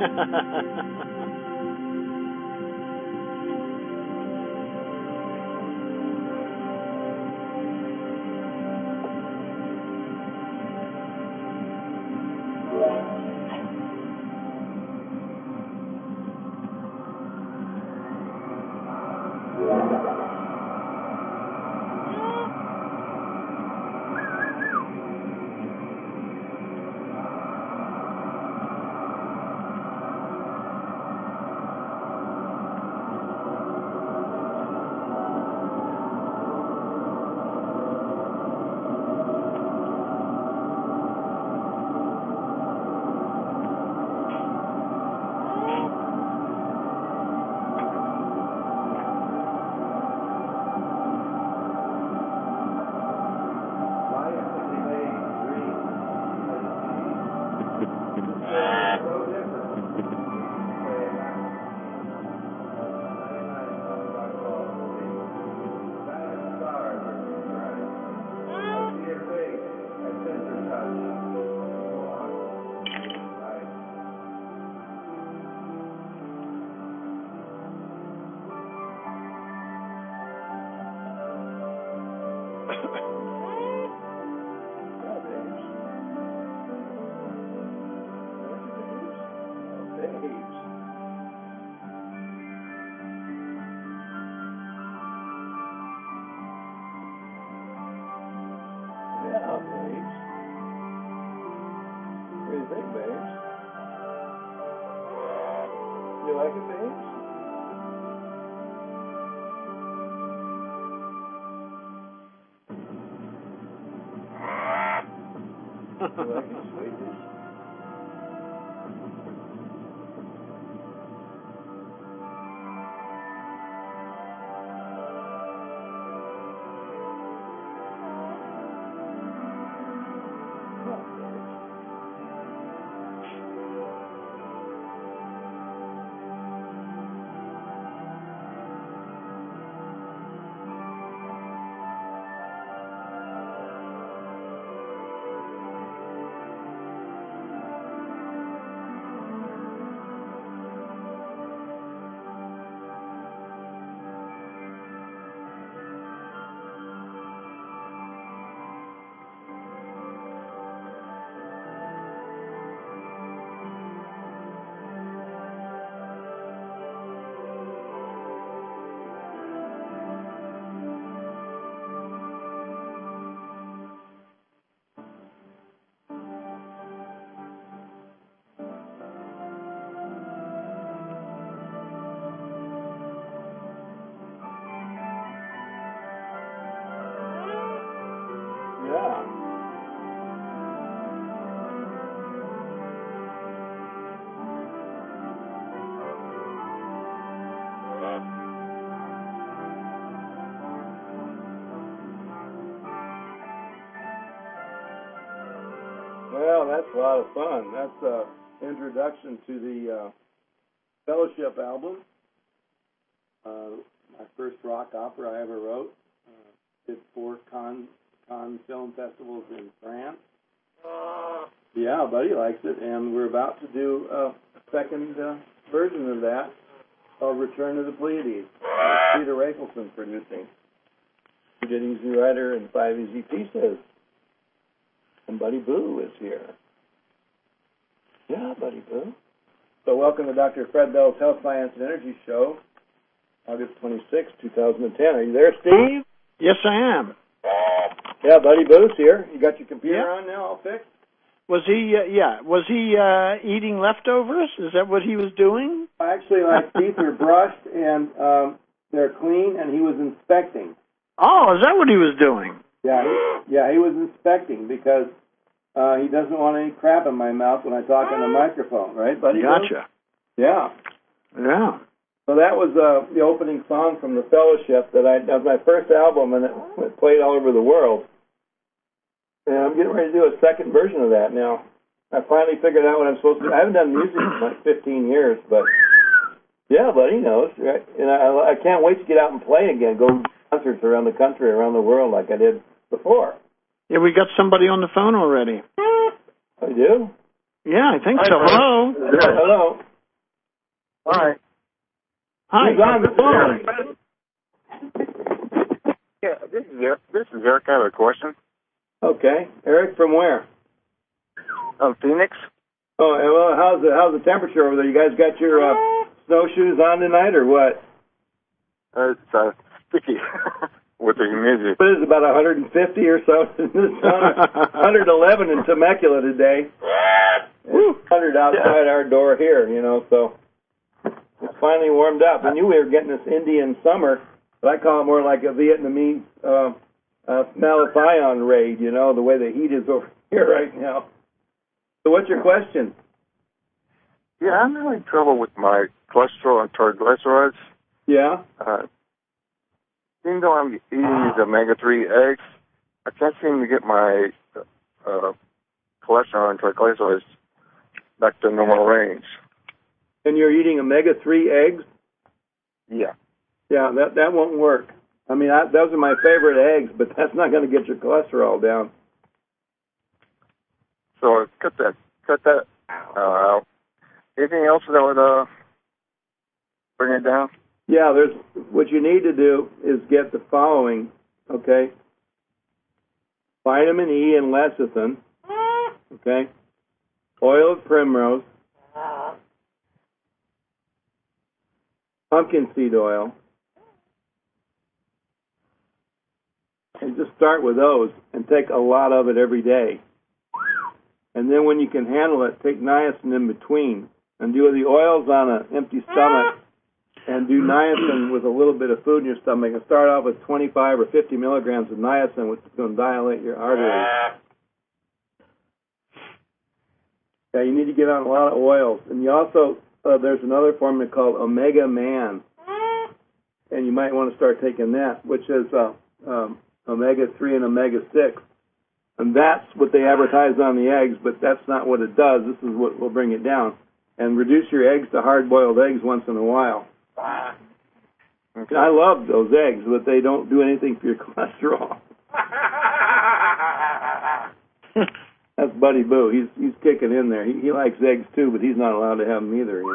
You like it, babes? You like it, sweetie? Yeah. Well, that's a lot of fun. That's an introduction to the Fellowship album. My first rock opera I ever wrote. Did 4 Cannes film festivals in France. Yeah, Buddy likes it, and we're about to do a second version of that called Return of the Pleiades. Peter Rafelson producing. He did Easy Rider and 5 Easy Pieces. And Buddy Boo is here. Yeah, Buddy Boo. So welcome to Dr. Fred Bell's Health, Science, and Energy Show, August 26, 2010. Are you there, Steve? Yes, I am. Yeah, Buddy Boo's here. You got your computer on now, all fixed? Was he, was he eating leftovers? Is that what he was doing? Actually, my teeth are brushed, and they're clean, and he was inspecting. Oh, is that what he was doing? Yeah, he was inspecting because he doesn't want any crap in my mouth when I talk on the microphone, right, Buddy? Gotcha. Yeah. Yeah. So that was the opening song from the Fellowship that was my first album, and it played all over the world. And I'm getting ready to do a second version of that now. I finally figured out what I'm supposed to do. I haven't done music in like 15 years, but yeah, Buddy knows, right? And I can't wait to get out and play again, go to concerts around the country, around the world like I did before. Yeah, we got somebody on the phone already. I do? Yeah, I think so. Hello. Hello. Hi. Hi. Who's on the phone? Yeah, this is Eric. I have a question. Okay. Eric, from where? Phoenix. Oh, well, how's the temperature over there? You guys got your snowshoes on tonight, or what? It's sticky with the humidity. What is it, about 150 or so? It's 111 in Temecula today. It's 100 outside our door here, so it's finally warmed up. I knew we were getting this Indian summer, but I call it more like a Vietnamese Malathion raid, the way the heat is over here right now. So what's your question? Yeah, I'm having trouble with my cholesterol and triglycerides. Yeah? Even though I'm eating these omega-3 eggs, I can't seem to get my cholesterol and triglycerides back to normal range. And you're eating omega-3 eggs? Yeah. Yeah, that won't work. I mean, those are my favorite eggs, but that's not going to get your cholesterol down. So cut that out. Anything else that would bring it down? Yeah, what you need to do is get the following, okay? Vitamin E and lecithin, okay? Oil of primrose, pumpkin seed oil, and just start with those and take a lot of it every day. And then when you can handle it, take niacin in between and do the oils on an empty stomach and do niacin with a little bit of food in your stomach and start off with 25 or 50 milligrams of niacin, which is going to dilate your arteries. Yeah, you need to get on a lot of oils. And you also, there's another formula called Omega Man, and you might want to start taking that, which is omega-3 and omega-6. And that's what they advertise on the eggs, but that's not what it does. This is what will bring it down. And reduce your eggs to hard-boiled eggs once in a while. Okay. I love those eggs, but they don't do anything for your cholesterol. That's Buddy Boo. He's kicking in there. He likes eggs too, but he's not allowed to have them either,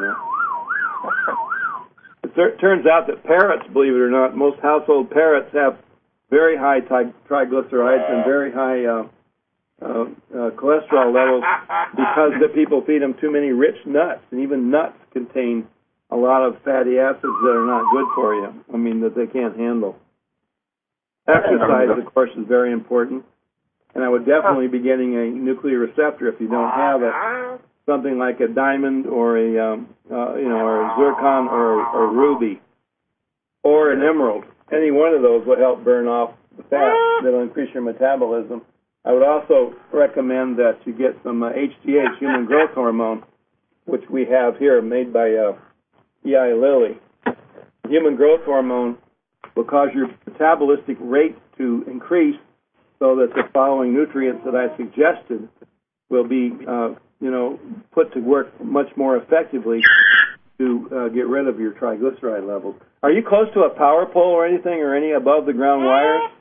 It turns out that parrots, believe it or not, most household parrots have very high triglycerides and very high cholesterol levels because the people feed them too many rich nuts, and even nuts contain a lot of fatty acids that are not good for you. I mean, that they can't handle. Exercise, of course, is very important, and I would definitely be getting a nuclear receptor if you don't have it. Something like a diamond or a or a zircon or a ruby or an emerald. Any one of those will help burn off the fat. That'll increase your metabolism. I would also recommend that you get some HGH, human growth hormone, which we have here, made by Eli Lilly. Human growth hormone will cause your metabolistic rate to increase so that the following nutrients that I suggested will be, put to work much more effectively to get rid of your triglyceride levels. Are you close to a power pole or anything, or any above the ground wires?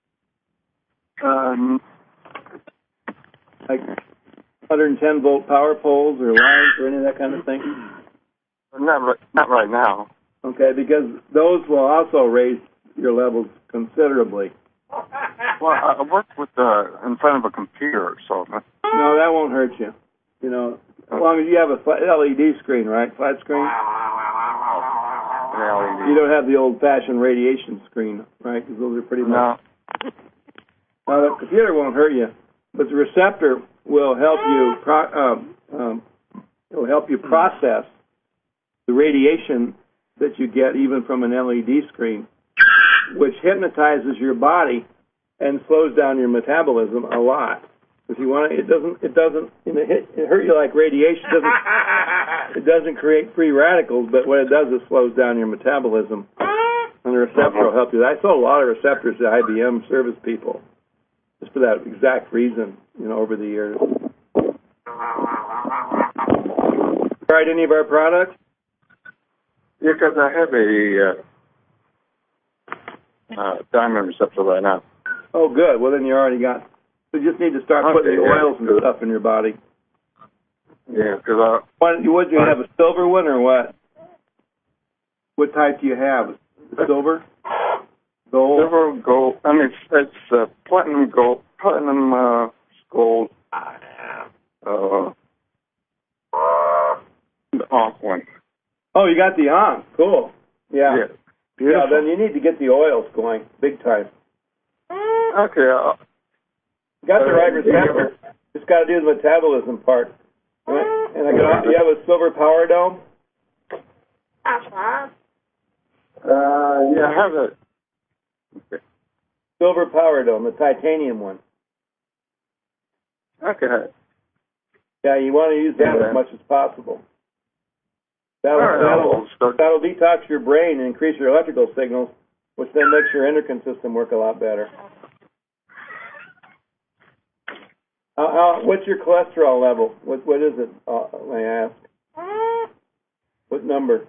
Like 110 volt power poles or lines or any of that kind of thing? Not right now. Okay, because those will also raise your levels considerably. Well, I work with in front of a computer, so. No, that won't hurt you. As long as you have a LED screen, right? Flat screen? LED. You don't have the old-fashioned radiation screen, right? Because those are pretty much... No, the computer won't hurt you, but the receptor will help you process the radiation that you get even from an LED screen, which hypnotizes your body and slows down your metabolism a lot. If you want, it doesn't hurt you like radiation. It doesn't create free radicals, but what it does is slows down your metabolism. And the receptor will help you. I sold a lot of receptors to IBM service people, just for that exact reason, over the years. Tried any of our products? Yeah, because I have a diamond receptor right now. Oh, good. Well, then you already got... So you just need to start putting the oils and stuff in your body. Yeah, because would you have a silver one or what? What type do you have? Silver? Gold? Silver, gold. I mean, it's platinum gold. Platinum gold. The Ankh one. Oh, you got the Ankh. Cool. Yeah. Beautiful. Yeah, then you need to get the oils going big time. Okay. Got the right receptor. Just got to do the metabolism part. And you have a silver power dome? Yeah, I have it. Okay. Silver power dome, the titanium one. Okay. Yeah, you want to use that as much as possible. That'll detox your brain and increase your electrical signals, which then makes your endocrine system work a lot better. What's your cholesterol level? What is it, may I ask? What number?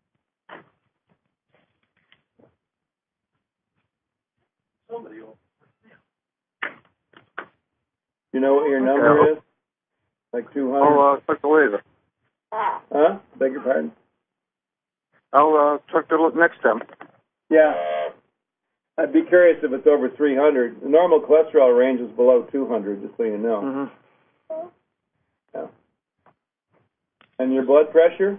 You know what your number is? Like 200? I'll check the later. Huh? Beg your pardon? I'll check the next time. Yeah. I'd be curious if it's over 300. The normal cholesterol range is below 200, just so you know. Mm-hmm. Yeah. And your blood pressure?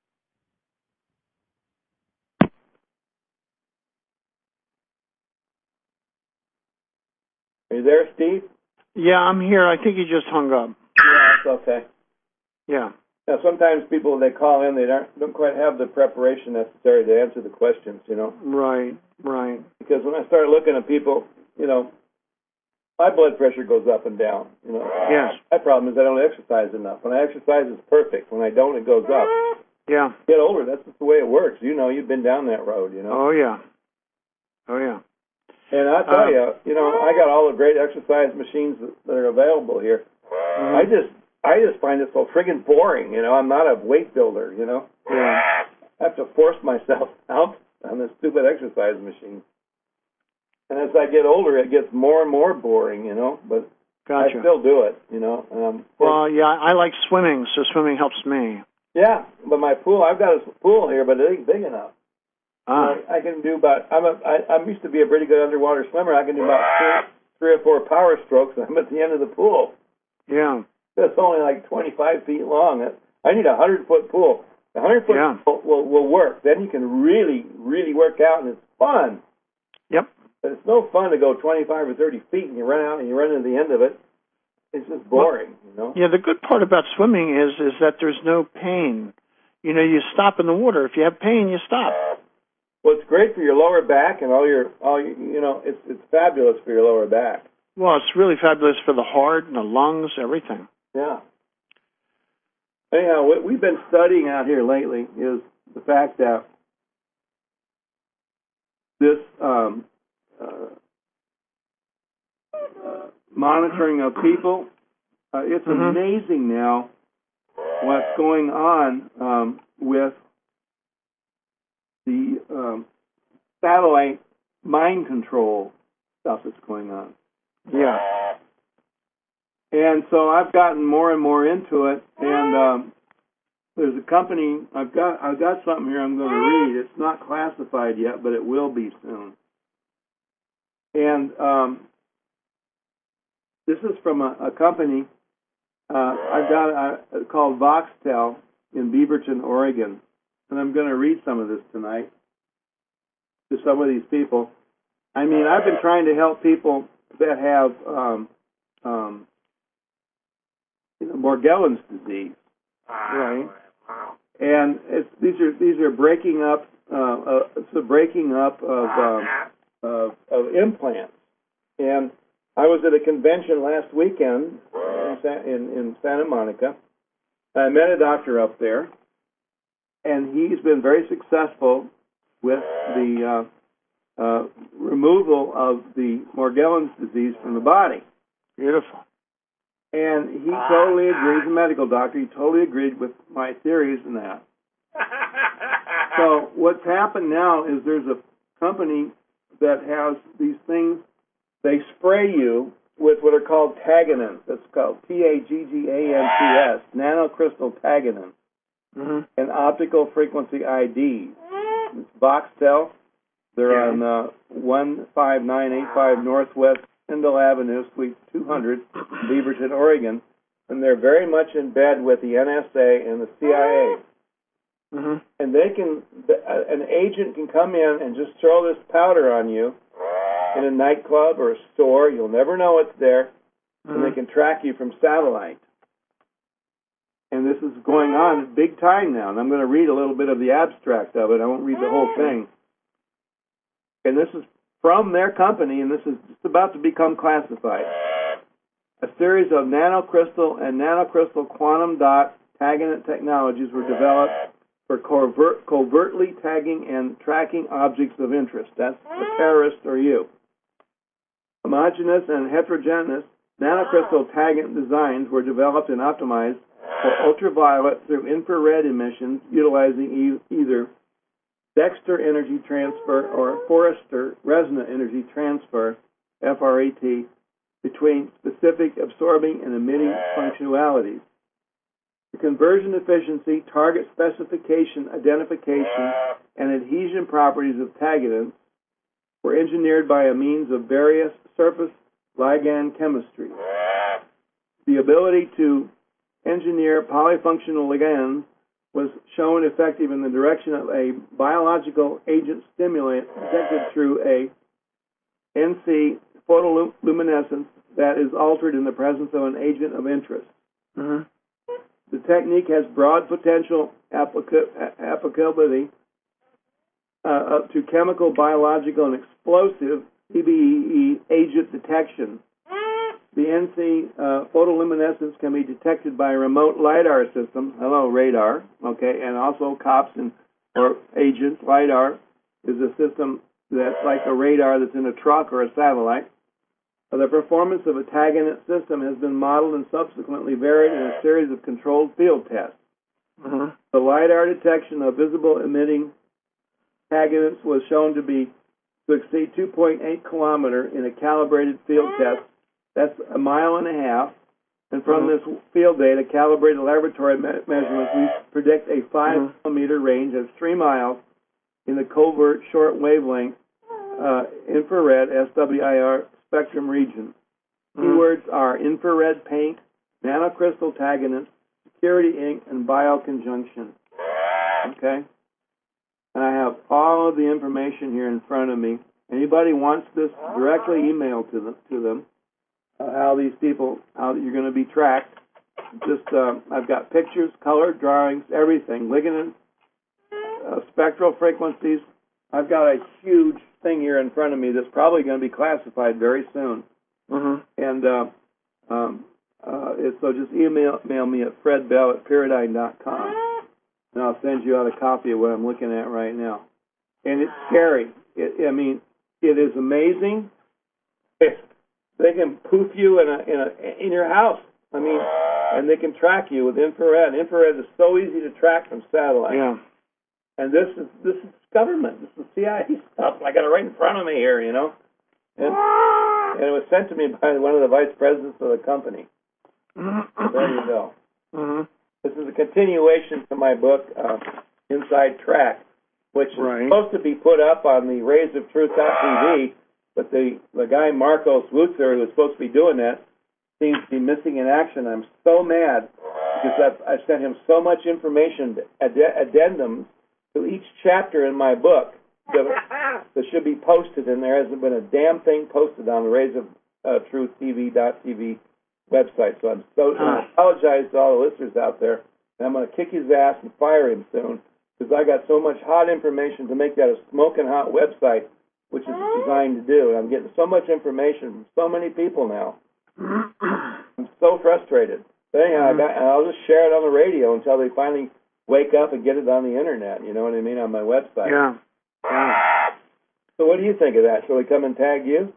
Are you there, Steve? Yeah, I'm here. I think he just hung up. Yeah, that's okay. Yeah. Now, sometimes people, they call in, they don't quite have the preparation necessary to answer the questions, you know. Right, right. Because when I start looking at people, you know, my blood pressure goes up and down, you know. Yes. My problem is I don't exercise enough. When I exercise, it's perfect. When I don't, it goes up. Yeah. Get older, that's just the way it works. You know, you've been down that road, you know. Oh, yeah. Oh, yeah. And I tell you know, I got all the great exercise machines that are available here. Mm-hmm. I just find it so friggin' boring, you know. I'm not a weight builder, you know. Yeah. I have to force myself out on this stupid exercise machine. And as I get older, it gets more and more boring, you know. But Gotcha. I still do it, you know. Well, yeah, I like swimming, so swimming helps me. Yeah, but my pool, I've got a pool here, but it ain't big enough. Ah. I can do about. I'm used to be a pretty good underwater swimmer. I can do about three or four power strokes, and I'm at the end of the pool. Yeah. It's only like 25 feet long. I need a 100-foot pool. The 100-foot pool will work. Then you can really, really work out, and it's fun. Yep. But it's no fun to go 25 or 30 feet, and you run out, and you run to the end of it. It's just boring, you know? Yeah, the good part about swimming is that there's no pain. You know, you stop in the water. If you have pain, you stop. Well, it's great for your lower back and all your you know, it's fabulous for your lower back. Well, it's really fabulous for the heart and the lungs, everything. Yeah. Anyhow, what we've been studying out here lately is the fact that this monitoring of people, it's amazing now what's going on with the satellite mind control stuff that's going on. Yeah. And so I've gotten more and more into it, and there's a company, I've got something here I'm going to read. It's not classified yet, but it will be soon. And this is from a company I've got called Voxtel in Beaverton, Oregon. And I'm going to read some of this tonight to some of these people. I mean, I've been trying to help people that have Morgellons disease, right? And these are breaking up. It's a breaking up of implants. And I was at a convention last weekend in Santa Monica. I met a doctor up there, and he's been very successful with the removal of the Morgellons disease from the body. Beautiful. And he totally agreed, he's a medical doctor, he totally agreed with my theories and that. So what's happened now is there's a company that has these things, they spray you with what are called taganins. That's called Taggants, nanocrystal taganins, and optical frequency IDs. Voxtel. They're on 15985 Northwest Tyndall Avenue, Suite 200, Beaverton, Oregon. And they're very much in bed with the NSA and the CIA. Mm-hmm. And an agent can come in and just throw this powder on you in a nightclub or a store. You'll never know it's there. Mm-hmm. And they can track you from satellite. And this is going on big time now. And I'm going to read a little bit of the abstract of it. I won't read the whole thing. And this is from their company, and this is just about to become classified. A series of nanocrystal and nanocrystal quantum dot tagging technologies were developed for covertly tagging and tracking objects of interest. That's the terrorist or you. Homogeneous and heterogeneous nanocrystal taggant designs were developed and optimized for ultraviolet through infrared emissions utilizing either Dexter energy transfer or Forrester resonant energy transfer, FRET, between specific absorbing and emitting functionalities. The conversion efficiency, target specification, identification, and adhesion properties of taggants were engineered by a means of various surface ligand chemistry. The ability to engineer polyfunctional ligands was shown effective in the direction of a biological agent stimulant detected through a NC photoluminescence that is altered in the presence of an agent of interest. Mm-hmm. The technique has broad potential applicability to chemical, biological, and explosive CBE agent detection. The NC photoluminescence can be detected by remote LiDAR systems. Hello, radar. Okay, and also COPS or agents. LiDAR is a system that's like a radar that's in a truck or a satellite. The performance of a taggant system has been modeled and subsequently varied in a series of controlled field tests. Mm-hmm. The LiDAR detection of visible emitting taggants was shown to exceed 2.8 kilometer in a calibrated field test. That's a mile and a half. And from this field data, calibrated laboratory measurements, we predict a 5 kilometer range of 3 miles in the covert short wavelength infrared SWIR spectrum region. Keywords are infrared paint, nanocrystal taggants, security ink, and bioconjunction. Okay? And I have all of the information here in front of me. Anybody wants this directly emailed to them. How these people, how you're going to be tracked. Just, I've got pictures, color, drawings, everything. Ligand, spectral frequencies. I've got a huge thing here in front of me that's probably going to be classified very soon. Mm-hmm. And so just email me at fredbell@pyridine.com, and I'll send you out a copy of what I'm looking at right now. And it's scary. It is amazing. They can poof you in your house. I mean, and they can track you with infrared. Infrared is so easy to track from satellite. Yeah. And this is government. This is CIA stuff. I got it right in front of me here, you know. And it was sent to me by one of the vice presidents of the company. There you go. Mm-hmm. This is a continuation to my book, Inside Track, which is supposed to be put up on the Rays of Truth.tv. But the guy, Marcos Wutzer, who was supposed to be doing that, seems to be missing in action. I'm so mad because I've sent him so much information, addendums to each chapter in my book that should be posted, and there hasn't been a damn thing posted on the Rays of Truth TV.tv website. So I apologize to all the listeners out there, and I'm going to kick his ass and fire him soon because I got so much hot information to make that a smoking hot website, which is designed to do. And I'm getting so much information from so many people now. I'm so frustrated. But anyhow, I'll just share it on the radio until they finally wake up and get it on the internet, you know what I mean, on my website. Yeah. So what do you think of that? Shall we come and tag you?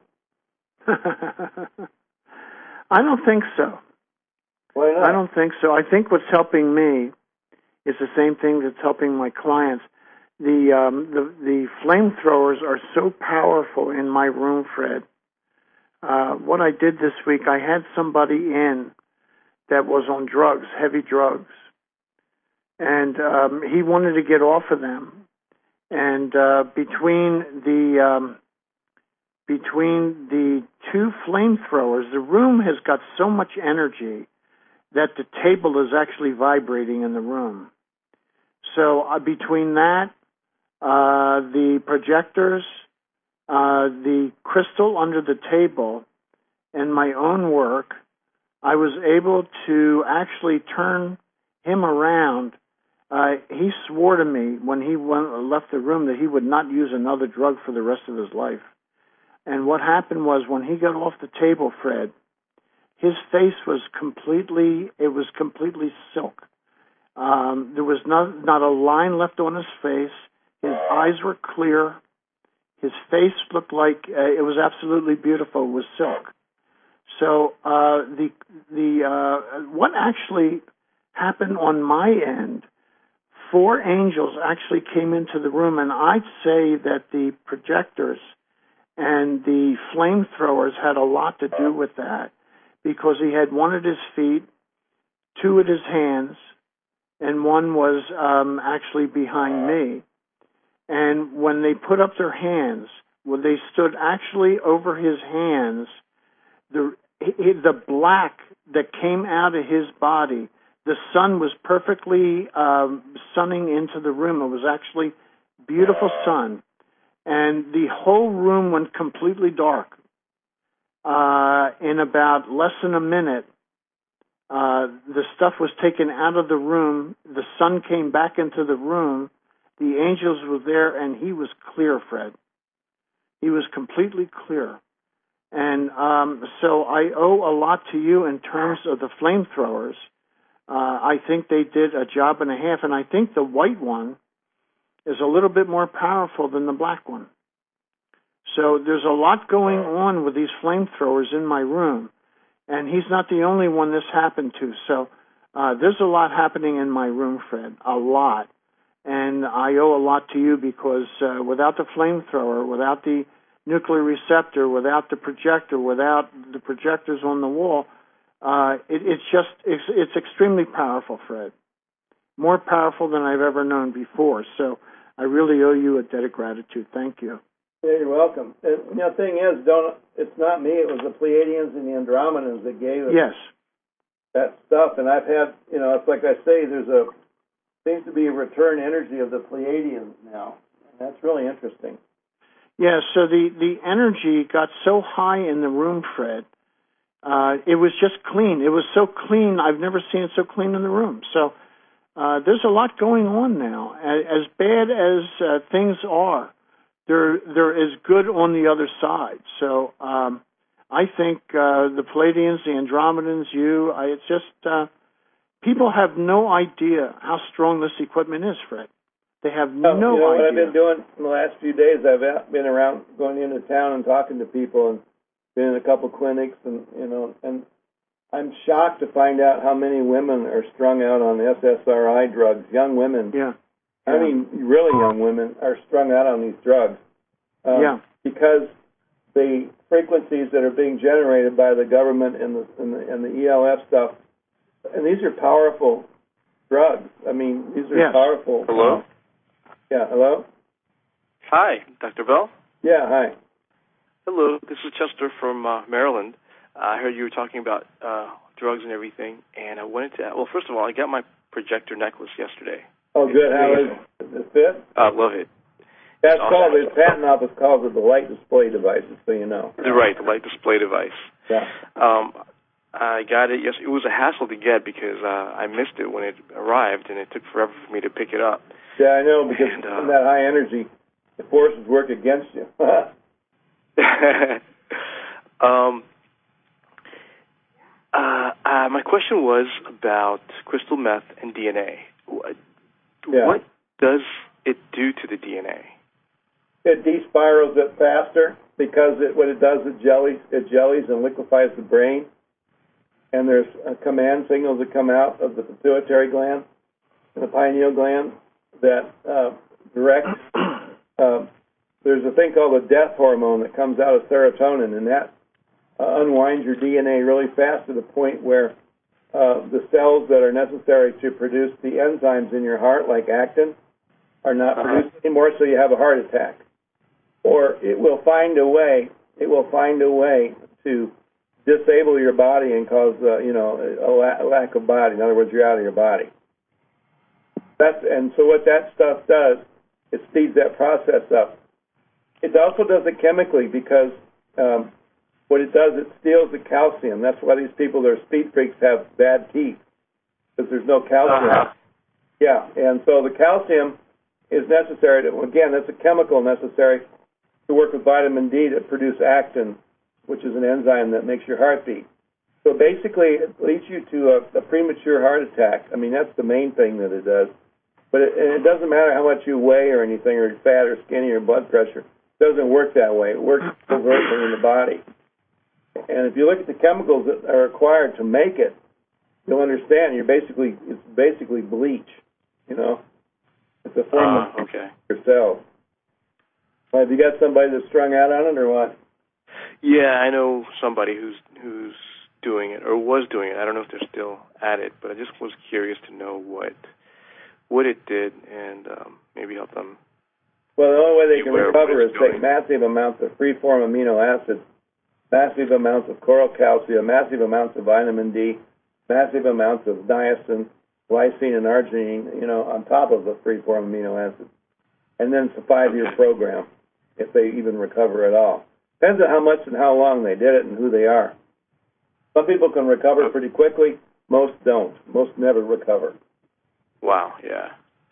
I don't think so. Why not? I don't think so. I think what's helping me is the same thing that's helping my clients. The flamethrowers are so powerful in my room, Fred. What I did this week, I had somebody in that was on drugs, heavy drugs, and he wanted to get off of them. And between the two flamethrowers, the room has got so much energy that the table is actually vibrating in the room. So between that, the projectors, the crystal under the table, and my own work, I was able to actually turn him around. He swore to me when he left the room that he would not use another drug for the rest of his life. And what happened was when he got off the table, Fred, his face was completely silk. There was not a line left on his face. His eyes were clear. His face looked like it was absolutely beautiful. It was silk. So what actually happened on my end, 4 angels actually came into the room, and I'd say that the projectors and the flamethrowers had a lot to do with that, because he had one at his feet, 2 at his hands, and 1 was actually behind me. And when they put up their hands, when they stood actually over his hands, the black that came out of his body, the sun was perfectly sunning into the room. It was actually beautiful sun. And the whole room went completely dark. In about less than a minute, the stuff was taken out of the room. The sun came back into the room. The angels were there, and he was clear, Fred. He was completely clear. And so I owe a lot to you in terms of the flamethrowers. I think they did a job and a half, and I think the white one is a little bit more powerful than the black one. So there's a lot going on with these flamethrowers in my room, and he's not the only one this happened to. So there's a lot happening in my room, Fred, a lot. And I owe a lot to you because without the flamethrower, without the nuclear receptor, without the projector, without the projectors on the wall, it's extremely powerful, Fred. More powerful than I've ever known before. So I really owe you a debt of gratitude. Thank you. Yeah, you're welcome. And the thing is, it's not me. It was the Pleiadians and the Andromedans that gave us that stuff. And I've had, it's like I say, seems to be a return energy of the Pleiadians now. And that's really interesting. Yeah, so the energy got so high in the room, Fred. It was just clean. It was so clean. I've never seen it so clean in the room. So there's a lot going on now. As bad as things are, there is good on the other side. So I think the Pleiadians, the Andromedans, it's just people have no idea how strong this equipment is, Fred. They have no idea. What I've been doing in the last few days, I've been around going into town and talking to people and been in a couple clinics and I'm shocked to find out how many women are strung out on SSRI drugs, young women. Yeah. I mean, really young women are strung out on these drugs. Because the frequencies that are being generated by the government and the ELF stuff, and these are powerful drugs. I mean, these are powerful. Hello? Yeah, hello? Hi, Dr. Bell? Yeah, hi. Hello, this is Chester from Maryland. I heard you were talking about drugs and everything, and I wanted to... Well, first of all, I got my projector necklace yesterday. Oh, good. How is it fit? I love it. That's called, the patent office calls it the light display device, just so you know. You're right, the light display device. Yeah. I got it. Yes, it was a hassle to get because I missed it when it arrived, and it took forever for me to pick it up. Yeah, I know, because from that high energy, the forces work against you. My question was about crystal meth and DNA. What does it do to the DNA? It despirals it faster because what it does, it jellies and liquefies the brain. And there's command signals that come out of the pituitary gland and the pineal gland that direct. There's a thing called the death hormone that comes out of serotonin, and that unwinds your DNA really fast to the point where the cells that are necessary to produce the enzymes in your heart, like actin, are not produced anymore, so you have a heart attack. Or it will find a way to disable your body and cause, a lack of body. In other words, you're out of your body. And so what that stuff does, it speeds that process up. It also does it chemically because what it does, it steals the calcium. That's why these people that are speed freaks have bad teeth, because there's no calcium. Yeah, and so the calcium is necessary again, that's a chemical necessary to work with vitamin D to produce actin, which is an enzyme that makes your heart beat. So basically, it leads you to a premature heart attack. I mean, that's the main thing that it does. But it doesn't matter how much you weigh or anything, or fat or skinny or blood pressure. It doesn't work that way. It works overtly in the body. And if you look at the chemicals that are required to make it, you'll understand. It's basically bleach. It's a form of your cells. Have you got somebody that's strung out on it, or what? Yeah, I know somebody who's doing it or was doing it. I don't know if they're still at it, but I just was curious to know what it did and maybe help them. Well, the only way they can recover is take massive amounts of free-form amino acids, massive amounts of coral calcium, massive amounts of vitamin D, massive amounts of niacin, lysine, and arginine, on top of the free-form amino acids. And then it's a 5-year program, if they even recover at all. Depends on how much and how long they did it and who they are. Some people can recover pretty quickly. Most don't. Most never recover. Wow, yeah.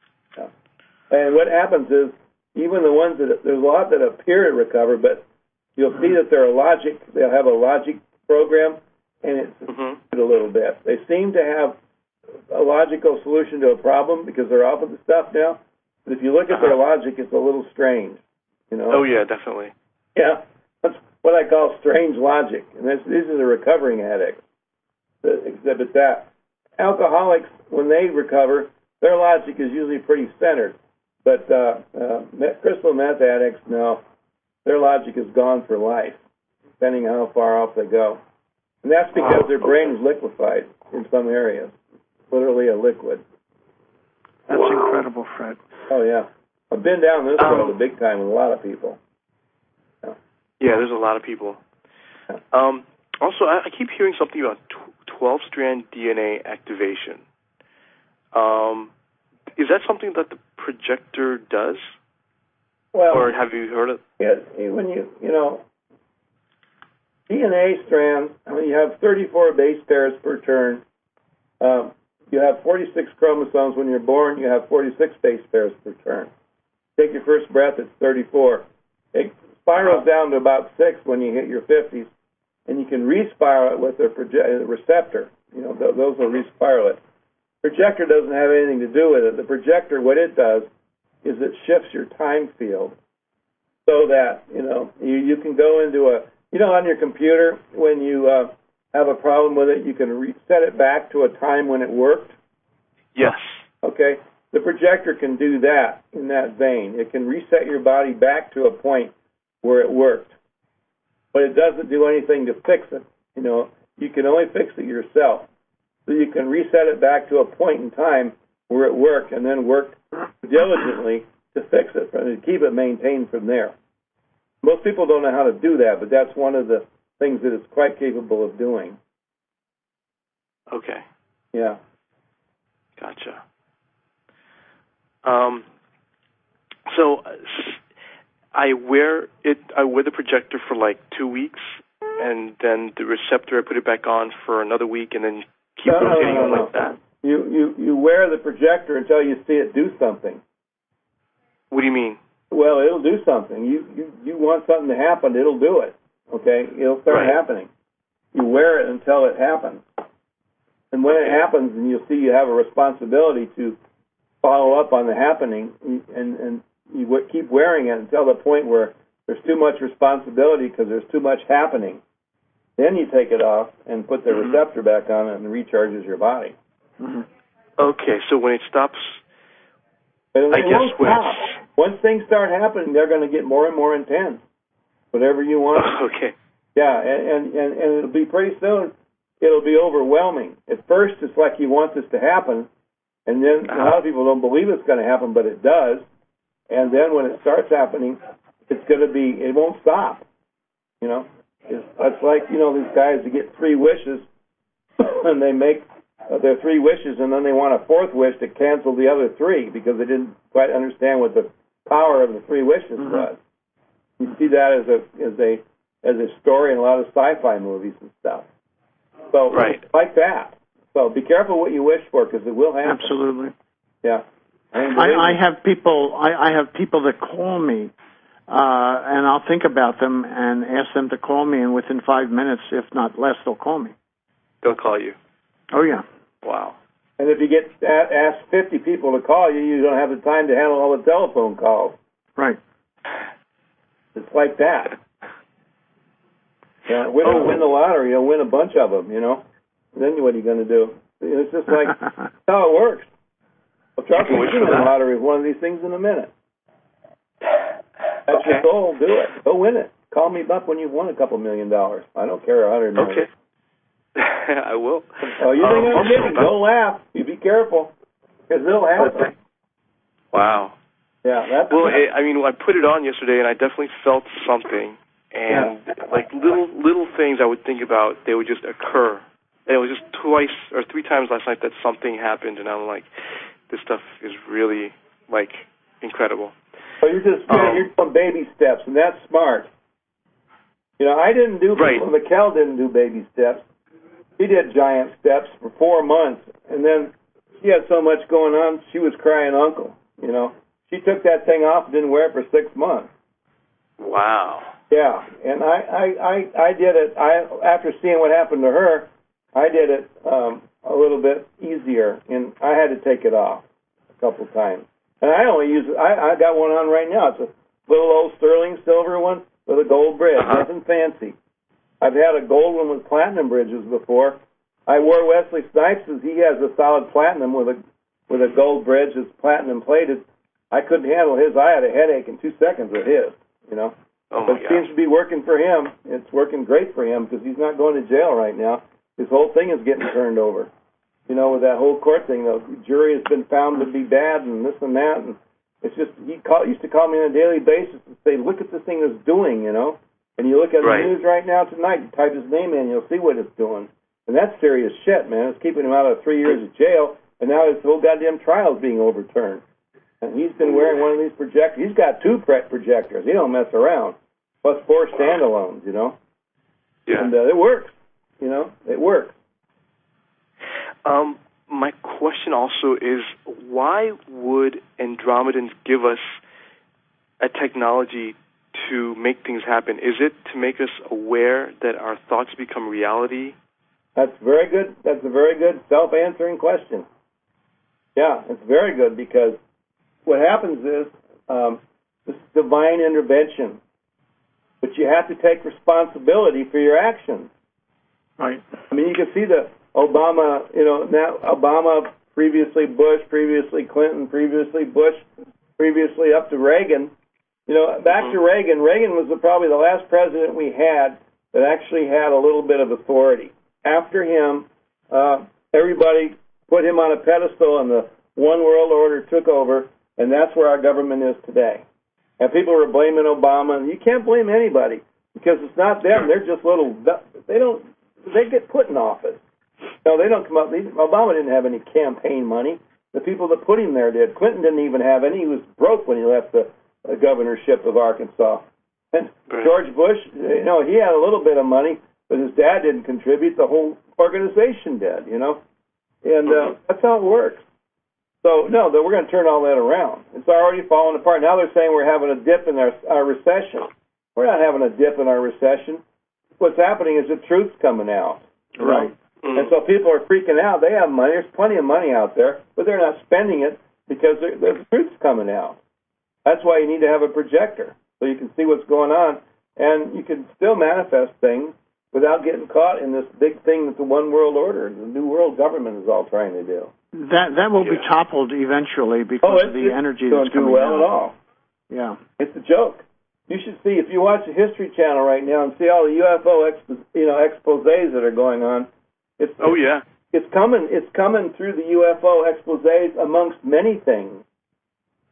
And what happens is, even the ones there's a lot that appear to recover, but you'll see that they'll have a logic program, and it's a little bit. They seem to have a logical solution to a problem because they're off of the stuff now. But if you look at their logic, it's a little strange. Oh, yeah, definitely. Yeah, that's what I call strange logic. And these are the recovering addicts that exhibit that. Alcoholics, when they recover, their logic is usually pretty centered. But crystal meth addicts, no, their logic is gone for life, depending on how far off they go. And that's because their brain is liquefied in some areas, literally a liquid. That's incredible, Fred. Oh, yeah. I've been down this road big time with a lot of people. Yeah, there's a lot of people. Also, I keep hearing something about 12-strand DNA activation. Is that something that the projector does? Well, or have you heard it? Yeah, when DNA strands, you have 34 base pairs per turn. You have 46 chromosomes when you're born. You have 46 base pairs per turn. Take your first breath, it's 34. It spirals down to about 6 when you hit your 50s, and you can respiral it with a receptor. Those will respiral it. Projector doesn't have anything to do with it. The projector, what it does is it shifts your time field so that, you can go into on your computer, when you have a problem with it, you can reset it back to a time when it worked. Yes. Okay? The projector can do that in that vein. It can reset your body back to a point where it worked. But it doesn't do anything to fix it. You can only fix it yourself. So you can reset it back to a point in time where it worked and then work diligently to fix it and to keep it maintained from there. Most people don't know how to do that, but that's one of the things that it's quite capable of doing. Okay. Yeah. Gotcha. So I wear the projector for like 2 weeks, and then the receptor, I put it back on for another week, and then keep rotating it like that. You wear the projector until you see it do something. What do you mean? Well, it'll do something. You want something to happen, it'll do it. Okay? It'll start happening. You wear it until it happens. And when it happens, and you'll see you have a responsibility to follow up on the happening, and you keep wearing it until the point where there's too much responsibility because there's too much happening. Then you take it off and put the receptor back on it and recharges your body. Mm-hmm. Okay, so when it stops, once things start happening, they're going to get more and more intense. Whatever you want. Okay. Yeah, and it'll be pretty soon. It'll be overwhelming. At first, it's like you want this to happen, and then a lot of people don't believe it's going to happen, but it does. And then when it starts happening, it won't stop. You know, it's like, you know, these guys that get 3 wishes, and they make their 3 wishes, and then they want a 4th wish to cancel the other 3 because they didn't quite understand what the power of the 3 wishes was. You see that as a story in a lot of sci-fi movies and stuff. So like that. So be careful what you wish for, because it will happen. Absolutely. Yeah. I have people. I have people that call me, and I'll think about them and ask them to call me, and within 5 minutes, if not less, they'll call me. They'll call you. Oh yeah. Wow. And if you get asked 50 people to call you, you don't have the time to handle all the telephone calls. Right. It's like that. Yeah, win the lottery, you'll win a bunch of them, you know. Then what are you going to do? It's just like that's how it works. I'll try to win the lottery with one of these things in a minute. That's your goal. Do it. Go win it. Call me up when you've won a couple $1 million. I don't care, $100 million. Okay. I will. Oh, you think I'm kidding? Don't laugh. You be careful, because it'll happen. Wow. Yeah. I put it on yesterday, and I definitely felt something. And like little things I would think about, they would just occur. And it was just 2 or 3 times last night that something happened, and I'm like, this stuff is really like incredible. So you're doing baby steps, and that's smart. You know, I didn't do Mikkel didn't do baby steps. She did giant steps for 4 months, and then she had so much going on, she was crying uncle. You know, she took that thing off and didn't wear it for 6 months. Wow. Yeah, and I did it. After seeing what happened to her, I did it a little bit easier, and I had to take it off a couple times. And I only use it. I got one on right now. It's a little old sterling silver one with a gold bridge. Nothing fancy. I've had a gold one with platinum bridges before. I wore Wesley Snipes'. He has a solid platinum with a gold bridge that's platinum plated. I couldn't handle his. I had a headache in 2 seconds with his. You know. But it seems to be working for him. It's working great for him because he's not going to jail right now. His whole thing is getting turned over. You know, with that whole court thing, the jury has been found to be bad and this and that. And it's just, he used to call me on a daily basis and say, look at this thing it's doing, you know. And you look at the news right now tonight, you type his name in, you'll see what it's doing. And that's serious shit, man. It's keeping him out of 3 years of jail, and now his whole goddamn trial is being overturned. And he's been wearing one of these projectors. He's got 2 projectors. He don't mess around. Plus 4 standalones, you know. Yeah. And it works. You know, it works. My question also is, why would Andromedans give us a technology to make things happen? Is it to make us aware that our thoughts become reality? That's very good. That's a very good self-answering question. Yeah, it's very good because what happens is this is divine intervention, but you have to take responsibility for your actions. Right. I mean, you can see the Obama, you know, now Obama, previously Bush, previously Clinton, previously Bush, previously up to Reagan. You know, back to Reagan. Reagan was probably the last president we had that actually had a little bit of authority. After him, everybody put him on a pedestal, and the one world order took over, and that's where our government is today. And people were blaming Obama, and you can't blame anybody because it's not them. They're just little. They get put in office. No, they don't come up. Obama didn't have any campaign money. The people that put him there did. Clinton didn't even have any. He was broke when he left the governorship of Arkansas. And George Bush, you know, he had a little bit of money, but his dad didn't contribute. The whole organization did, you know. And that's how it works. So, no, we're going to turn all that around. It's already falling apart. Now they're saying we're having a dip in our recession. We're not having a dip in our recession. What's happening is the truth's coming out. Right. And so people are freaking out. They have money. There's plenty of money out there, but they're not spending it because the truth's coming out. That's why you need to have a projector so you can see what's going on, and you can still manifest things without getting caught in this big thing that the one world order, the new world government is all trying to do. That will be toppled eventually because of the energy that's coming out. Don't do well at all. Yeah. It's a joke. You should see, if you watch the History Channel right now and see all the UFO exposés that are going on. It's coming through the UFO exposés amongst many things.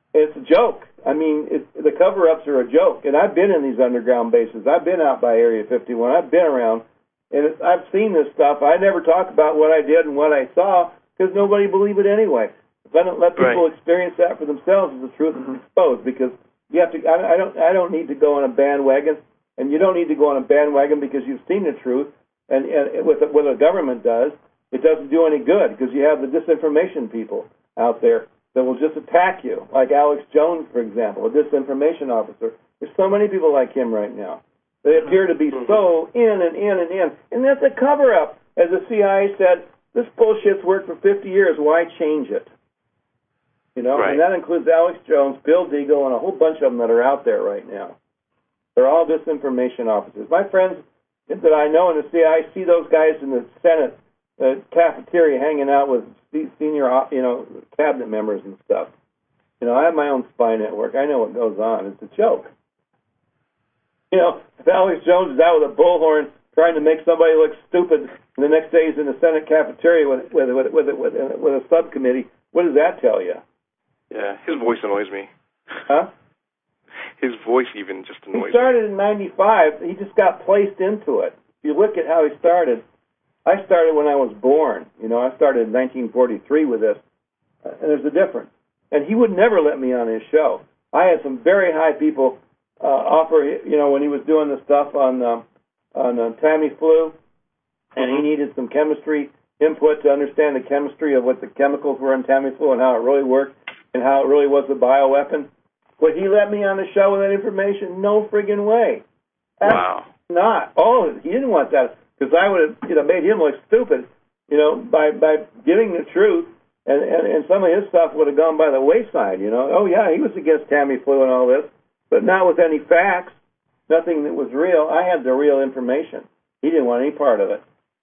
It's a joke. I mean, the cover-ups are a joke. And I've been in these underground bases. I've been out by Area 51. I've been around, and I've seen this stuff. I never talk about what I did and what I saw because nobody believed it anyway. If I don't let people experience that for themselves, the truth is exposed. Because you have to. I don't need to go on a bandwagon, and you don't need to go on a bandwagon because you've seen the truth. And what the government does, it doesn't do any good because you have the disinformation people out there that will just attack you, like Alex Jones, for example, a disinformation officer. There's so many people like him right now. They appear to be so in. And that's a cover-up. As the CIA said, this bullshit's worked for 50 years. Why change it? You know, and that includes Alex Jones, Bill Deagle, and a whole bunch of them that are out there right now. They're all disinformation officers. My friends that I know in the CIA, I see those guys in the Senate cafeteria hanging out with senior, cabinet members and stuff. You know, I have my own spy network. I know what goes on. It's a joke. You know, if Alex Jones is out with a bullhorn trying to make somebody look stupid, and the next day he's in the Senate cafeteria with a subcommittee, what does that tell you? Yeah, his voice annoys me. Huh? His voice even just annoys me. He started in 95. He just got placed into it. If you look at how he started, I started when I was born. You know, I started in 1943 with this, and there's a difference. And he would never let me on his show. I had some very high people offer, you know, when he was doing the stuff on Tamiflu, and he needed some chemistry input to understand the chemistry of what the chemicals were in Tamiflu and how it really worked and how it really was a bioweapon. Would he let me on the show with that information? No friggin' way. Wow. Not. Oh, he didn't want that. Because I would have, made him look stupid, by giving the truth, and some of his stuff would have gone by the wayside, Oh, yeah, he was against Tamiflu and all this, but not with any facts, nothing that was real. I had the real information. He didn't want any part of it.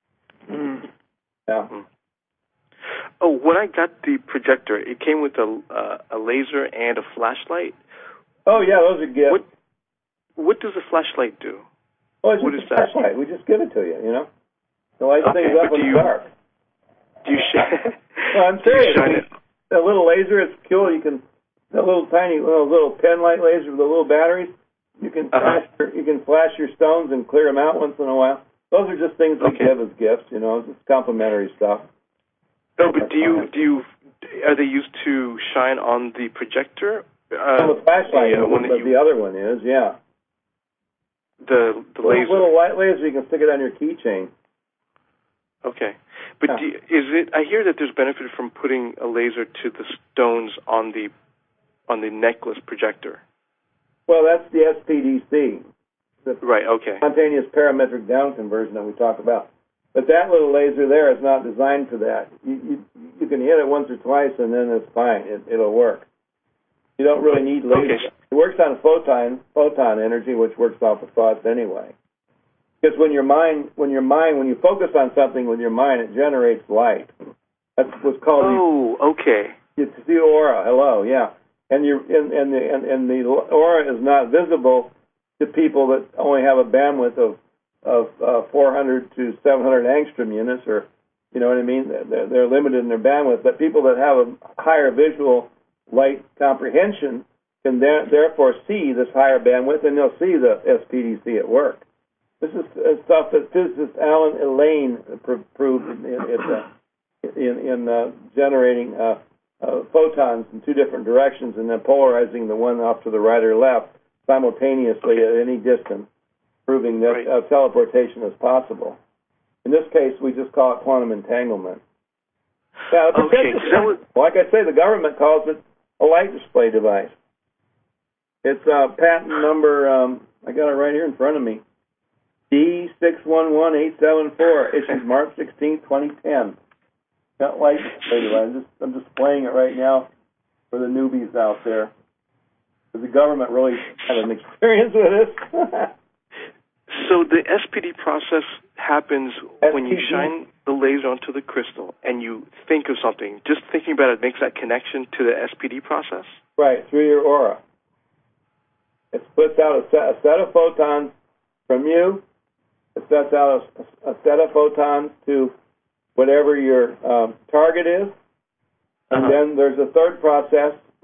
Yeah. Oh, when I got the projector, it came with a laser and a flashlight. Oh, yeah, those are gifts. What does the flashlight do? Oh, it's just a flashlight. We just give it to you, To light things up in the dark. Do you shine? Well, I'm serious. A little laser, it's cool. You can, a little tiny, little pen light laser with the little batteries. You can flash your stones and clear them out once in a while. Those are just things we give as gifts, It's complimentary stuff. No, but are they used to shine on the projector? The flashlight, but the other one is, yeah. The laser. Little white laser, you can stick it on your keychain. Okay, but I hear that there's benefit from putting a laser to the stones on the necklace projector. Well, that's the SPDC. Right. Okay. Spontaneous parametric down conversion that we talk about. But that little laser there is not designed for that. You can hit it once or twice and then it's fine. It'll work. You don't really need lasers. Okay. It works on photon energy, which works off of thoughts anyway. Because when you focus on something with your mind, it generates light. That's what's called. Oh, okay. It's the aura. Hello, yeah. And the aura is not visible to people that only have a bandwidth of 400 to 700 angstrom units, or you know what I mean. They're limited in their bandwidth. But people that have a higher visual light comprehension can therefore see this higher bandwidth, and they'll see the SPDC at work. This is stuff that physicist Alan Elaine proved in generating photons in two different directions and then polarizing the one off to the right or left simultaneously at any distance, proving that teleportation is possible. In this case, we just call it quantum entanglement. Now, like I say, the government calls it a light display device. It's patent number, I got it right here in front of me, D611874, issued March 16, 2010. Got light display device. I'm displaying it right now for the newbies out there. The government really had an experience with this. So the SPD process happens when you shine the laser onto the crystal and you think of something. Just thinking about it makes that connection to the SPD process? Right, through your aura. It splits out a set of photons from you. It sets out a set of photons to whatever your target is. And then there's a third process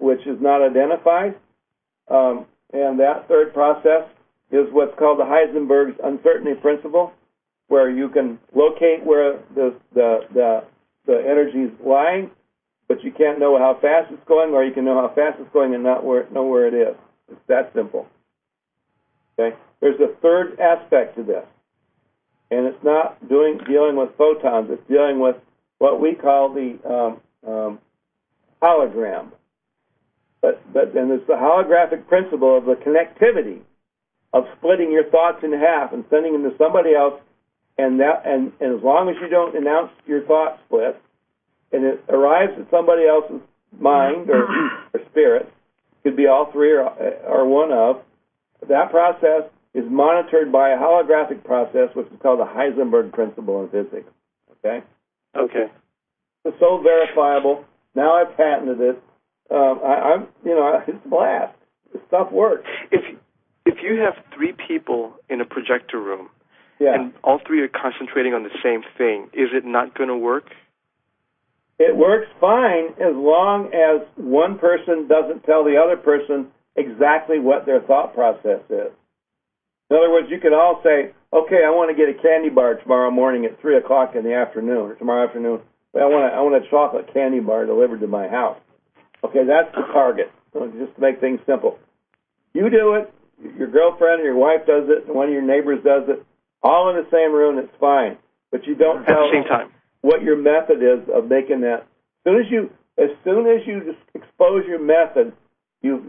which is not identified. And that third process is what's called the Heisenberg's uncertainty principle, where you can locate where the energy is lying, but you can't know how fast it's going, or you can know how fast it's going and not know where it is. It's that simple. Okay? There's a third aspect to this, and it's not dealing with photons. It's dealing with what we call the hologram. But it's the holographic principle of the connectivity of splitting your thoughts in half and sending them to somebody else, and as long as you don't announce your thought split, and it arrives at somebody else's mind or spirit, could be all three or one of, that process is monitored by a holographic process, which is called the Heisenberg principle in physics. Okay? Okay. It's so verifiable. Now I've patented it. It's a blast. This stuff works. If you have three people in a projector room, yeah, and all three are concentrating on the same thing, is it not going to work? It works fine as long as one person doesn't tell the other person exactly what their thought process is. In other words, you could all say, okay, I want to get a candy bar tomorrow morning at 3 o'clock in the afternoon, or tomorrow afternoon. I want a chocolate candy bar delivered to my house. Okay, that's the target, just to make things simple. You do it, your girlfriend or your wife does it, and one of your neighbors does it, all in the same room, it's fine. But you don't tell at the same time what your method is of making that. As soon as you just expose your method, you've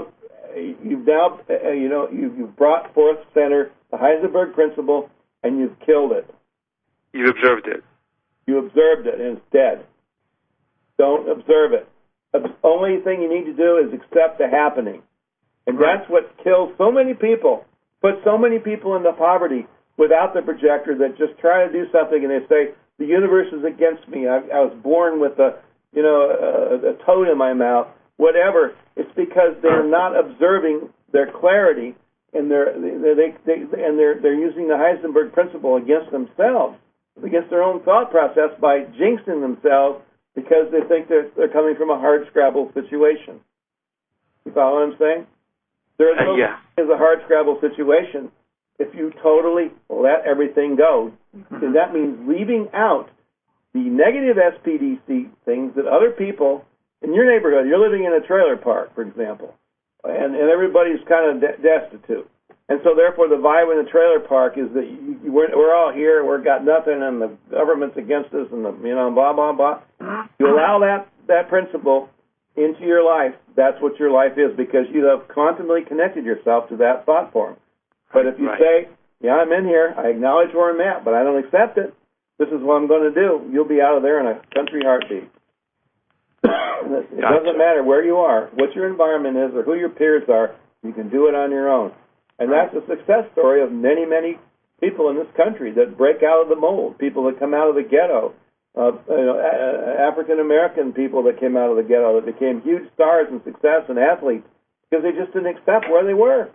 brought forth center the Heisenberg principle, and you've killed it. You observed it. You observed it, and it's dead. Don't observe it. The only thing you need to do is accept the happening. And that's what kills so many people, puts so many people into poverty without the projector, that just try to do something and they say, the universe is against me. I was born with a toad in my mouth, whatever. It's because they're not observing their clarity, and they're using the Heisenberg principle against themselves, against their own thought process, by jinxing themselves because they think they're coming from a hard scrabble situation. You follow what I'm saying? There is a hard scrabble situation if you totally let everything go. And that means leaving out the negative SPDC things that other people in your neighborhood, you're living in a trailer park, for example, and everybody's kind of destitute. And so therefore the vibe in the trailer park is that we're all here, we've got nothing, and the government's against us, and blah, blah, blah. You allow that principle into your life, that's what your life is, because you have constantly connected yourself to that thought form. But if you say, yeah, I'm in here, I acknowledge where I'm at, but I don't accept it, this is what I'm going to do, you'll be out of there in a country heartbeat. It doesn't matter where you are, what your environment is, or who your peers are, you can do it on your own. And that's a success story of many, many people in this country that break out of the mold, people that come out of the ghetto, African-American people that came out of the ghetto that became huge stars and success and athletes because they just didn't accept where they were.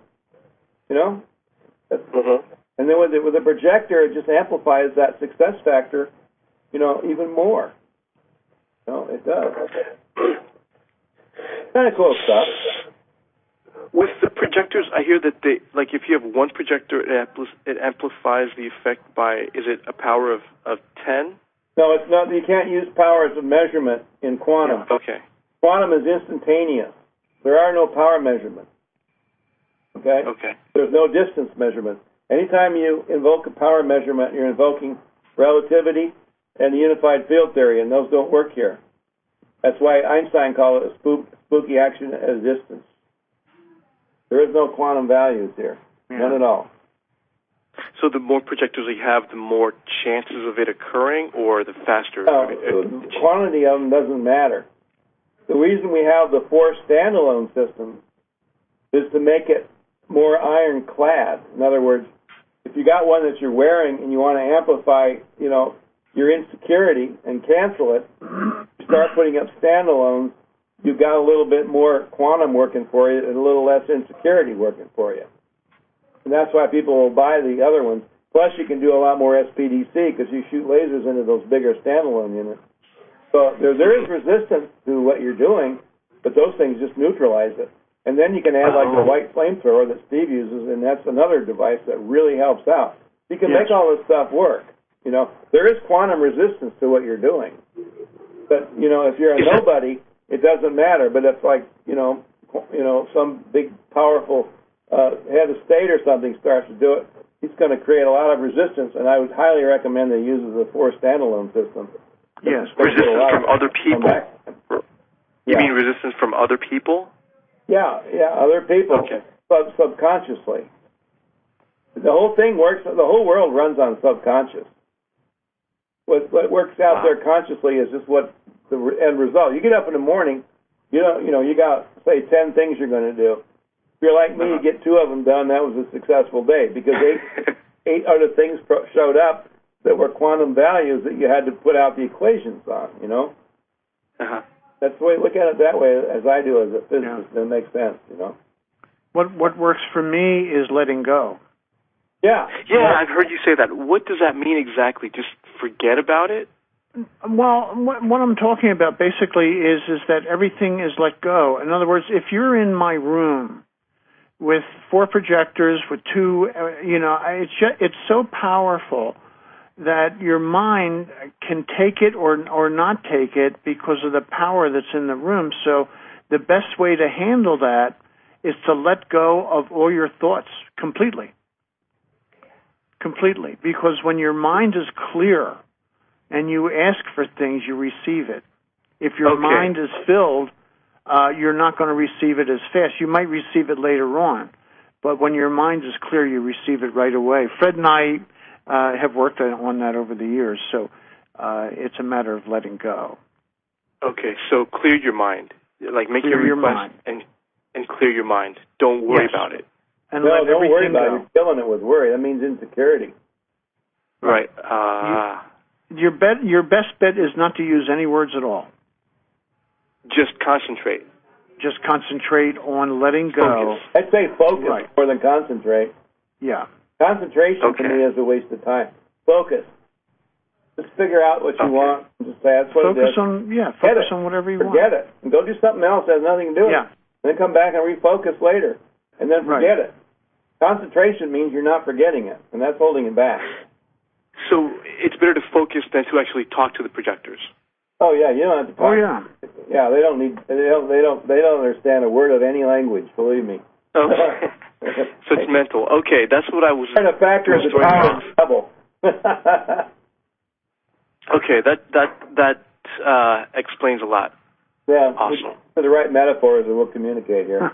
And then with a projector, it just amplifies that success factor, even more. It does. Kind of cool stuff. With the projectors, I hear that if you have one projector, it amplifies the effect by, is it a power of 10? No, it's not. You can't use power as a measurement in quantum. Yeah, okay. Quantum is instantaneous. There are no power measurements. Okay? Okay. There's no distance measurement. Anytime you invoke a power measurement, you're invoking relativity and the unified field theory, and those don't work here. That's why Einstein called it a spooky action at a distance. There is no quantum values here. None at all. So the more projectors you have, the more chances of it occurring, or the faster? The quantity of them doesn't matter. The reason we have the 4 standalone systems is to make it more ironclad. In other words, if you got one that you're wearing and you want to amplify, your insecurity and cancel it, you start putting up standalones, you've got a little bit more quantum working for you and a little less insecurity working for you. And that's why people will buy the other ones. Plus, you can do a lot more SPDC because you shoot lasers into those bigger standalone units. So there is resistance to what you're doing, but those things just neutralize it. And then you can add like the white flamethrower that Steve uses, and that's another device that really helps out. You can make all this stuff work. You know, there is quantum resistance to what you're doing. But, you know, if you're a nobody, it doesn't matter. But if, like, you know, some big, powerful head of state or something starts to do it, he's going to create a lot of resistance, and I would highly recommend that he uses the 4 standalone system. Yes, resistance from other people. You mean resistance from other people? Yeah, other people. Okay. Subconsciously. The whole thing works, the whole world runs on subconscious. What works out there consciously is just what the end result. You get up in the morning, you got, say, 10 things you're going to do. If you're like me, you get 2 of them done, that was a successful day, because 8 other things showed up that were quantum values that you had to put out the equations on, you know? That's the way, look at it that way, as I do as a physicist. It makes sense, you know? What works for me is letting go. Yeah, I've heard you say that. What does that mean exactly? Just forget about it? Well, what I'm talking about basically is that everything is let go. In other words, if you're in my room with 4 projectors, with 2, it's so powerful that your mind can take it or not take it because of the power that's in the room. So the best way to handle that is to let go of all your thoughts completely. Because when your mind is clear and you ask for things, you receive it. If your mind is filled, you're not going to receive it as fast. You might receive it later on, but when your mind is clear, you receive it right away. Fred and I have worked on that over the years, so it's a matter of letting go. Okay, so clear your mind. Like make your request and clear your mind. Don't worry about it. And don't worry about it. You're killing it with worry. That means insecurity. Right. Your best bet is not to use any words at all. Just concentrate. Just concentrate on letting go. Focus. I'd say focus more than concentrate. Yeah. Concentration to me is a waste of time. Focus. Just figure out what you want. And just say, that's what it is. Focus on whatever you want. Forget it. And go do something else that has nothing to do with it. Then come back and refocus later. And then forget it. Concentration means you're not forgetting it, and that's holding it back. So it's better to focus than to actually talk to the projectors. Oh yeah, you don't have to talk. Yeah, they don't understand a word of any language. Believe me. Okay. So it's mental. Okay, that's what I was. And a factor is the power of trouble. Okay, that explains a lot. Yeah. Awesome. For the right metaphors, and we'll communicate here.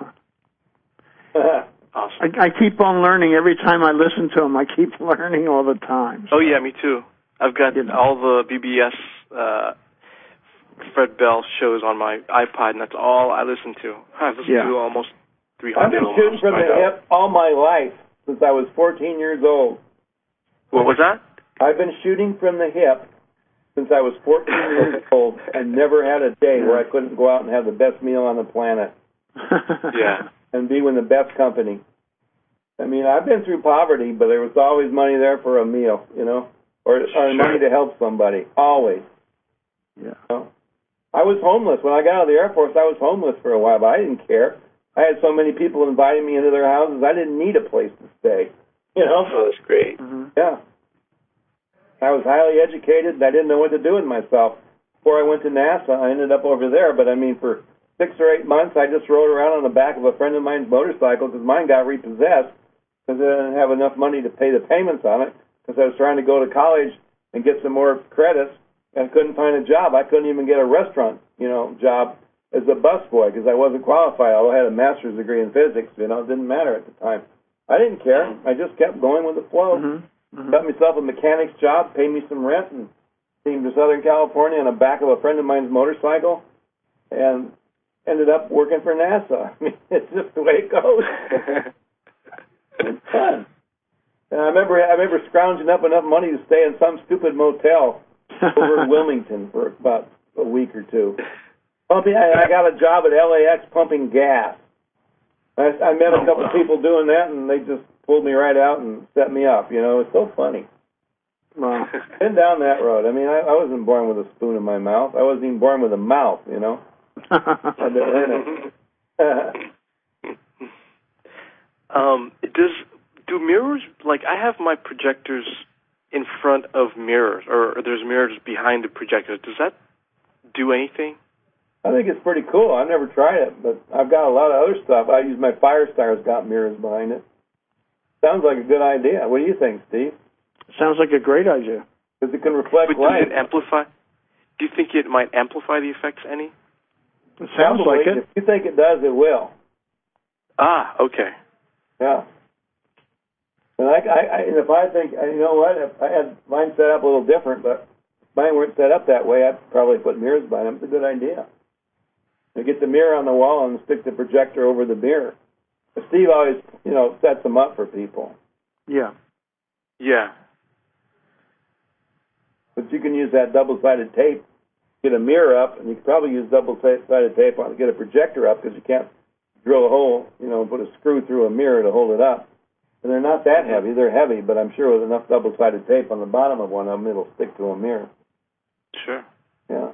Awesome. I keep on learning every time I listen to them. I keep learning all the time. Oh yeah, me too. I've got all the BBS Fred Bell shows on my iPod, and that's all I listen to. I've listened to almost 300. I've been shooting from the hip all my life since I was 14 years old. What was that? I've been shooting from the hip since I was 14 years old, and never had a day where I couldn't go out and have the best meal on the planet. And be with the best company. I mean, I've been through poverty, but there was always money there for a meal, you know, or money to help somebody, always. Yeah. You know? I was homeless. When I got out of the Air Force, I was homeless for a while, but I didn't care. I had so many people inviting me into their houses, I didn't need a place to stay, you know. Oh, that's great. Yeah. I was highly educated, and I didn't know what to do with myself. Before I went to NASA, I ended up over there, but I mean, for 6 or 8 months, I just rode around on the back of a friend of mine's motorcycle because mine got repossessed because I didn't have enough money to pay the payments on it because I was trying to go to college and get some more credits and couldn't find a job. I couldn't even get a restaurant, job as a busboy because I wasn't qualified, although I had a master's degree in physics. It didn't matter at the time. I didn't care. I just kept going with the flow. Got myself a mechanic's job, paid me some rent, and came to Southern California on the back of a friend of mine's motorcycle, and ended up working for NASA. I mean, it's just the way it goes. It's fun. And I remember scrounging up enough money to stay in some stupid motel over in Wilmington for about a week or 2. I got a job at LAX pumping gas. I met a couple of people doing that, and they just pulled me right out and set me up. It's so funny. Well, been down that road. I mean, I wasn't born with a spoon in my mouth. I wasn't even born with a mouth, Do mirrors, like I have my projectors in front of mirrors, or there's mirrors behind the projectors. Does that do anything? I think it's pretty cool. I've never tried it, but I've got a lot of other stuff. I use my Firestar, it's got mirrors behind it. Sounds like a good idea. What do you think, Steve? Sounds like a great idea. Because it can reflect but light. Does it amplify? Do you think it might amplify the effects any? It sounds like it. If you think it does, it will. Ah, okay. Yeah. And if I think, you know what, if I had mine set up a little different, but if mine weren't set up that way, I'd probably put mirrors behind them. It's a good idea. You get the mirror on the wall and stick the projector over the mirror. But Steve always, sets them up for people. Yeah. Yeah. But you can use that double-sided tape, get a mirror up, and you can probably use double-sided tape on to get a projector up because you can't drill a hole, put a screw through a mirror to hold it up. And they're not that heavy. They're heavy, but I'm sure with enough double-sided tape on the bottom of one of them, it'll stick to a mirror. Sure. Yeah.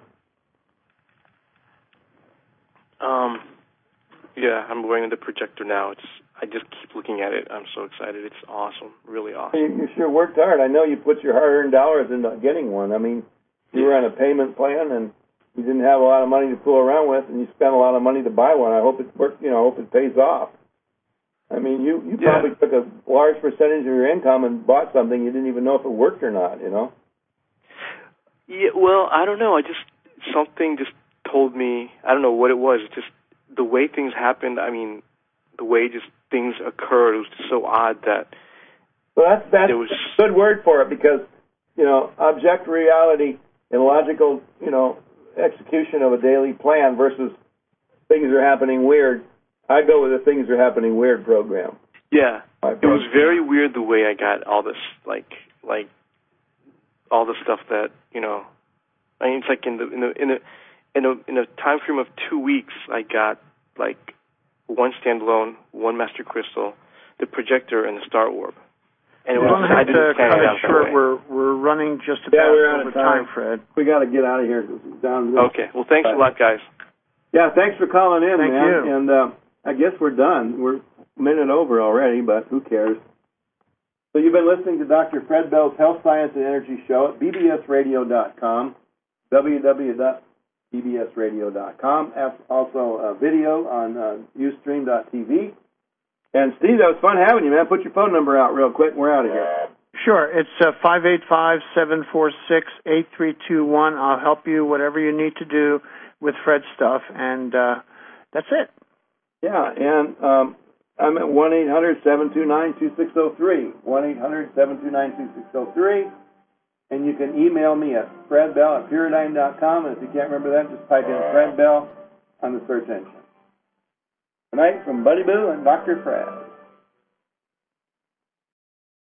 Yeah, I'm wearing the projector now. I just keep looking at it. I'm so excited. It's awesome. Really awesome. You sure worked hard. I know you put your hard-earned dollars into getting one. I mean, you were on a payment plan, and you didn't have a lot of money to fool around with, and you spent a lot of money to buy one. I hope it worked. I hope it pays off. I mean, you probably took a large percentage of your income and bought something you didn't even know if it worked or not. Yeah. Well, I don't know. Something just told me. I don't know what it was. It's just the way things happened. I mean, the way just things occurred. It was just so odd that. Well, that's a good word for it because object reality and logical execution of a daily plan versus things are happening weird. I go with the things are happening weird program. Yeah, it was very weird the way I got all this, like all the stuff that I mean, it's like in a time frame of 2 weeks, I got like one standalone, one master crystal, the projector, and the Star Orb. And we're going to have to cut it short. We're running just about out of time, Fred. We got to get out of here. Okay. Well, thanks a lot, guys. Yeah, thanks for calling in, man. Thank you. And I guess we're done. We're a minute over already, but who cares? So you've been listening to Dr. Fred Bell's Health, Science, and Energy Show at bbsradio.com, www.bbsradio.com. Also a video on Ustream.tv. And Steve, that was fun having you, man. Put your phone number out real quick and we're out of here. Sure. It's 585-746-8321. I'll help you whatever you need to do with Fred's stuff, and that's it. Yeah, and I'm at 1-800-729-2603, 1-800-729-2603, and you can email me at fredbell@puradyne.com, and if you can't remember that, just type in Fred Bell on the search engine. Good night from Buddy Boo and Dr. Fred.